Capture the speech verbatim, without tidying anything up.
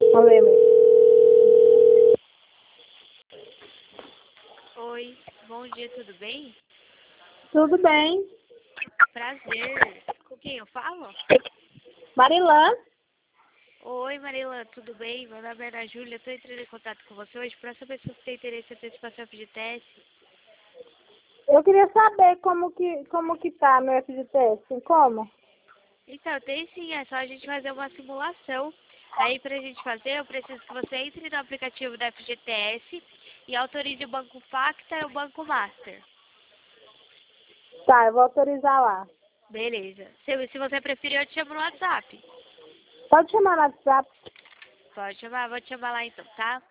Alô, mãe. Oi, bom dia, tudo bem? Tudo bem? Prazer. Com quem eu falo? Marilã? Oi, Marila, tudo bem? Meu nome é Ana Júlia, estou entrando em contato com você hoje para saber se você tem interesse em antecipação de teste. Eu queria saber como que, como que tá meu F G T S. Como? Então, tem sim, é só a gente fazer uma simulação. Aí, para a gente fazer, eu preciso que você entre no aplicativo da F G T S e autorize o Banco Pacta e o Banco Master. Tá, eu vou autorizar lá. Beleza. Se, se você preferir, eu te chamo no WhatsApp. Pode chamar no WhatsApp. Pode chamar, vou te chamar lá então, tá?